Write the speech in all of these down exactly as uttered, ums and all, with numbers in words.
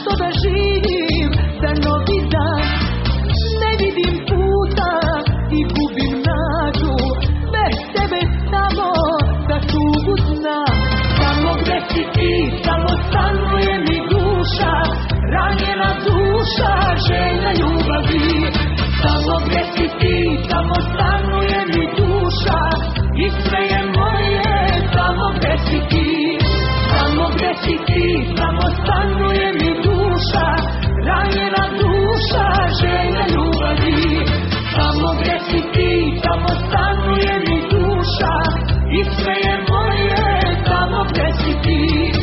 Zašto da živim za novi dan? Ne vidim puta i gubim nadu, bez tebe samo da tugu znam. Samo gde si ti, samo stanuje mi duša, ranjena duša, željna ljubavi. Samo gde si ti, samo stanuje mi duša, i sve je moje, samo gde si ti. Samo gde si ti, samo stanuje mi duša, ranjena duša, željna ljubavi. Samo gde si ti, samo stanuje mi duša, i sve je moje, samo gde si ti.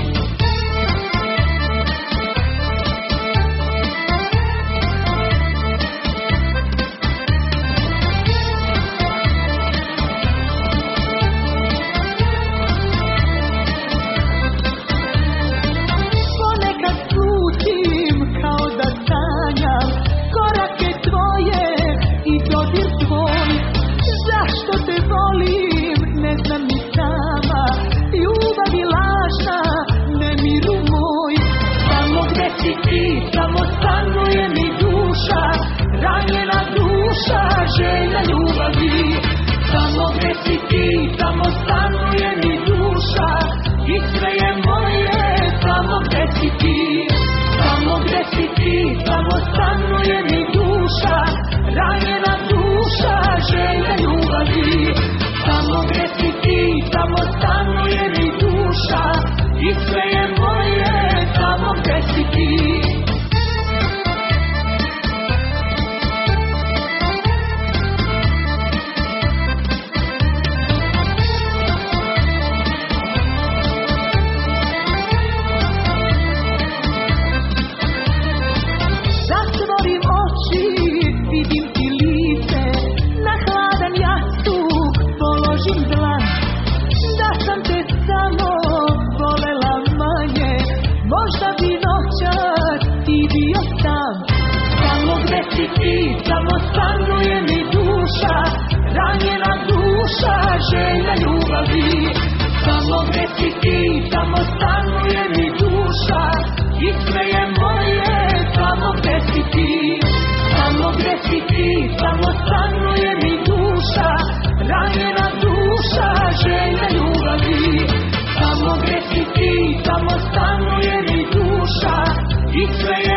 Samo stanuje mi duša, ranjena duša, željna ljubavi. Samo gde si ti, samo stanuje mi duša, i sve je moje, samo gde si ti. Samo gde si ti, samo stanuje mi duša, ranjena duša, željna ljubavi. Samo gde si ti, samo stanuje mi duša, i sve je moje, samo gde si ti. Vidim ti lice, na hladan jastuk položim dlan. Da sam te samo volela manje, možda bi noćas ti bio sam. Samo gde si ti, samo stanuje mi duša, ranjena duša, željna ljubavi. Samo gde si ti, samo stanuje mi duša, i sve je moje, samo gde si ti. Samo gde si ti, samo stanuje mi duša, ranjena duša, željna ljubavi. Samo gde si ti, samo stanuje mi duša, i sve je